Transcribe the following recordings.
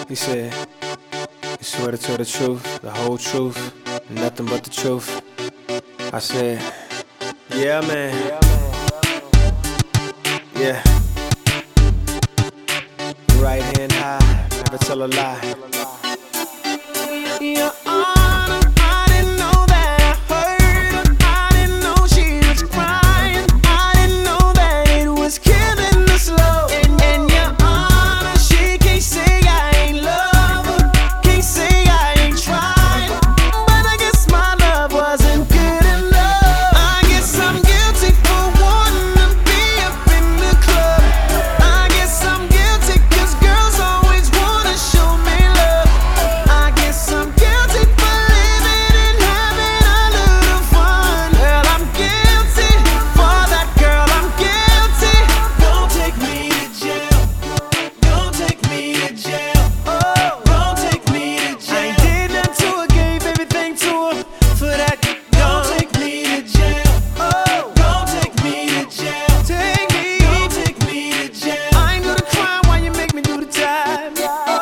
He said, "You swear to tell the truth, the whole truth, and nothing but the truth." I said, "Yeah, man. Yeah. Right hand high, never tell a lie." Your Honor, I didn't know that I hurt her. I didn't know she was crying. I didn't know that it was killing her slow. And Your Honor, she can't say I ain't love her, can't say I ain't tried. But I guess my love wasn't good enough. I guess I'm guilty for wanting to be up in the club. I guess I'm guilty 'cause girls always wanna show me love. I guess I'm guilty for living and having a little fun. Well, I'm guilty for that, girl, I'm guilty. Don't take me to jail. Don't take me to jail. Oh, don't take me to jail. I ain't did nothing to her, gave everything to her. For that, don't take me to jail. Oh, don't take me to jail. Don't take me to jail. I ain't gonna cry while you make me do the time.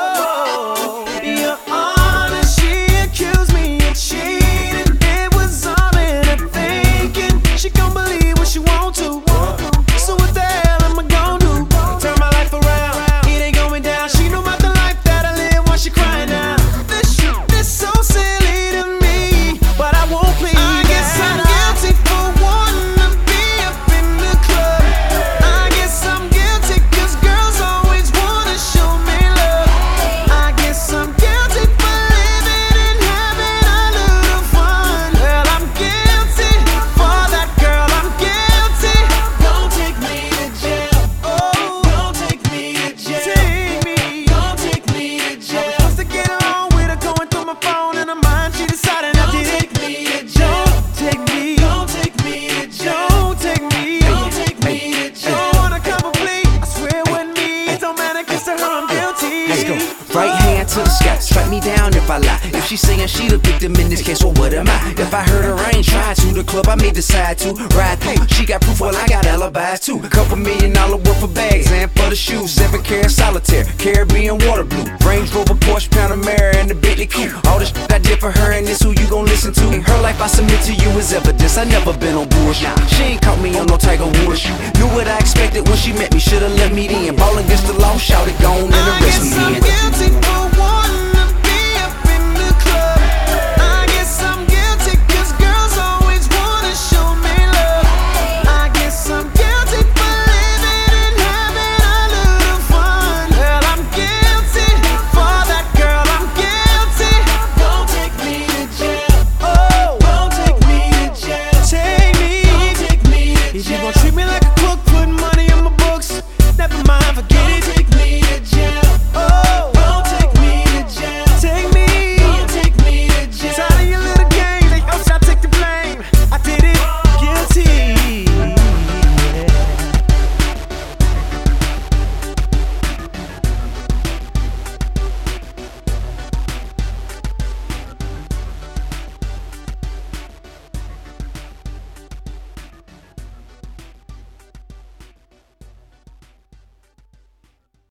Oh, Your Honor, she accused me of cheating. It was all in her thinking. She gon' believe what she want to. So what the hell am I gon' do? Turn my life around. It ain't going down. She know about the life that I live while she crying now. This so silly to me, but I won't please. I guess I'm guilty for wanting to be up in the club. I guess I'm guilty 'cause girls always wanna show me love. I guess I'm guilty for living and having a little fun. Well, I'm guilty for that, girl, I'm guilty. Don't take me to jail. Oh, don't take me to jail. Take me. Don't take me to jail. I was supposed to get along with her, going through my phone and her mind. She decided not to take me to jail. Don't take me. Don't take me to jail. Don't take me. Don't take me to jail. Don't wanna come complete. I swear it wasn't me. It don't matter 'cause to her I'm guilty. Let's go. Right hand to the sky, strike me down if I lie. If she's saying she the victim in this case, well, what am I? If I heard her, I ain't tried to. The club I may decide to ride through. She got proof, well, I got alibis too. Couple $1,000,000 worth of bags and for the shoes, 7 karat solitaire, Caribbean water blue, Range Rover, Porsche, Panamera, and the Bentley coupe. All the shit I did for her, and this who you gon' listen to. In her life, I submit to you as evidence. I never been on bullshit. She ain't caught me on no Tiger Woods. Knew what I expected when she met me. Should've let me in. Ball against the law, shout it, gone and I arrest guess me I'm in. guilty